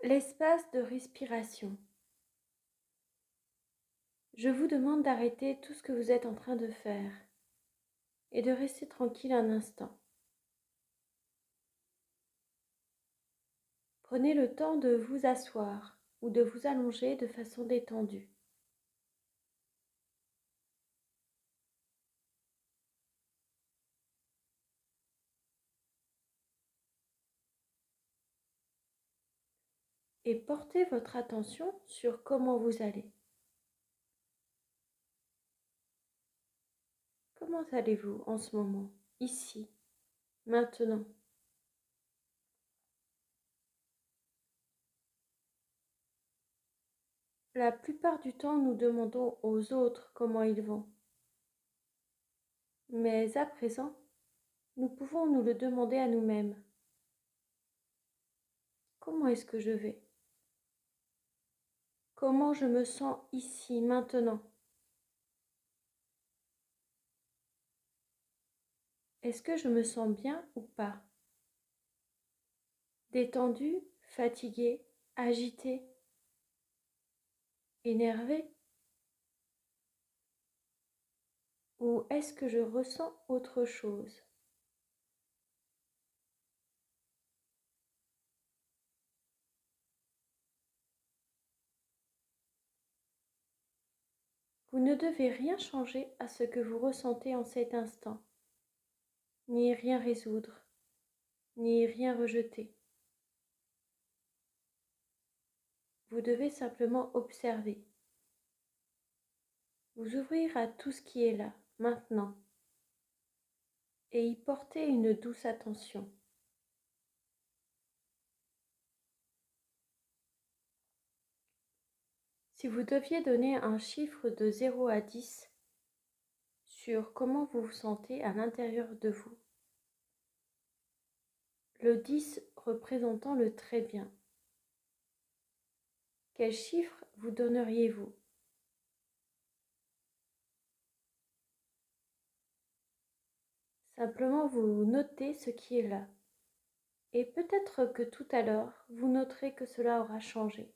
L'espace de respiration. Je vous demande d'arrêter tout ce que vous êtes en train de faire et de rester tranquille un instant. Prenez le temps de vous asseoir ou de vous allonger de façon détendue. Et portez votre attention sur comment vous allez. Comment allez-vous en ce moment, ici, maintenant? La plupart du temps, nous demandons aux autres comment ils vont. Mais à présent, nous pouvons nous le demander à nous-mêmes. Comment est-ce que je vais? Comment je me sens ici, maintenant? Est-ce que je me sens bien ou pas? Détendu, fatigué, agité, énervé? Ou est-ce que je ressens autre chose? Vous ne devez rien changer à ce que vous ressentez en cet instant, ni rien résoudre, ni rien rejeter. Vous devez simplement observer, vous ouvrir à tout ce qui est là, maintenant, et y porter une douce attention. Si vous deviez donner un chiffre de 0 à 10 sur comment vous vous sentez à l'intérieur de vous, le 10 représentant le très bien, quel chiffre vous donneriez-vous? Simplement vous notez ce qui est là. Et peut-être que tout à l'heure, vous noterez que cela aura changé.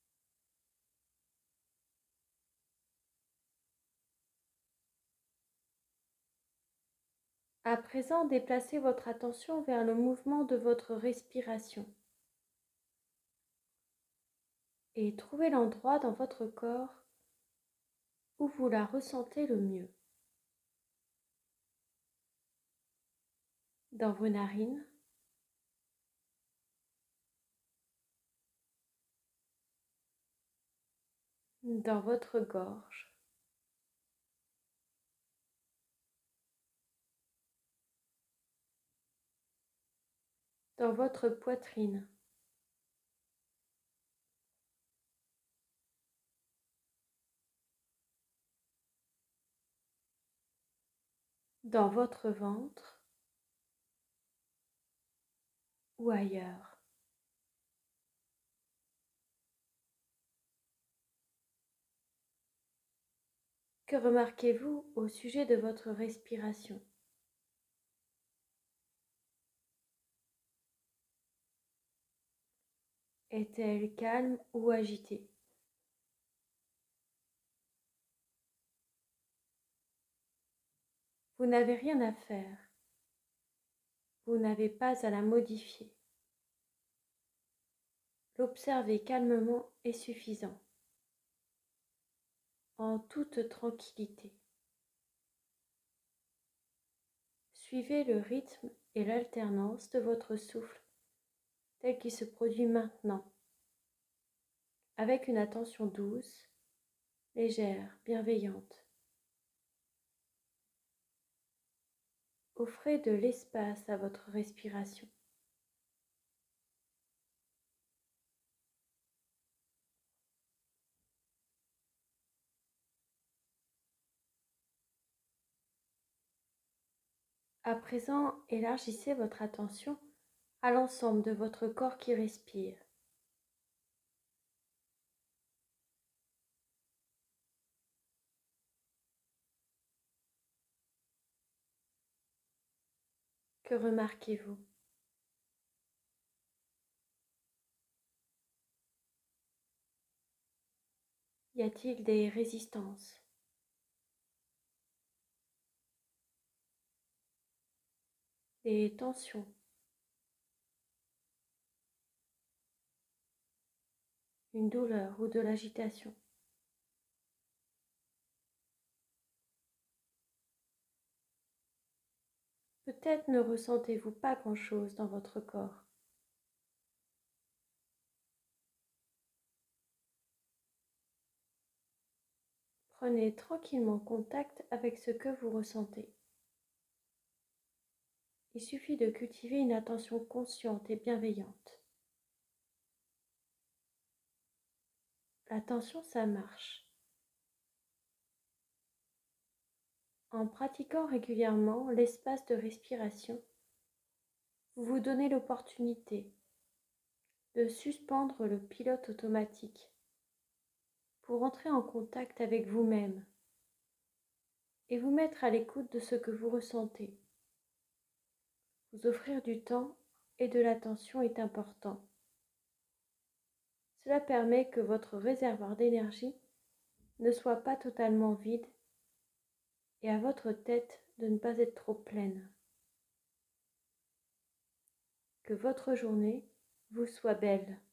À présent, déplacez votre attention vers le mouvement de votre respiration et trouvez l'endroit dans votre corps où vous la ressentez le mieux. Dans vos narines, dans votre gorge, dans votre poitrine, dans votre ventre ou ailleurs. Que remarquez-vous au sujet de votre respiration? Est-elle calme ou agitée? Vous n'avez rien à faire. Vous n'avez pas à la modifier. L'observer calmement est suffisant, en toute tranquillité. Suivez le rythme et l'alternance de votre souffle tel qu'il se produit maintenant, avec une attention douce, légère, bienveillante. Offrez de l'espace à votre respiration. À présent, élargissez votre attention à l'ensemble de votre corps qui respire. Que remarquez-vous? Y a-t-il des résistances? Des tensions? Une douleur ou de l'agitation? Peut-être ne ressentez-vous pas grand-chose dans votre corps. Prenez tranquillement contact avec ce que vous ressentez. Il suffit de cultiver une attention consciente et bienveillante. L'attention, ça marche. En pratiquant régulièrement l'espace de respiration, vous vous donnez l'opportunité de suspendre le pilote automatique pour entrer en contact avec vous-même et vous mettre à l'écoute de ce que vous ressentez. Vous offrir du temps et de l'attention est important. Cela permet que votre réservoir d'énergie ne soit pas totalement vide et à votre tête de ne pas être trop pleine. Que votre journée vous soit belle.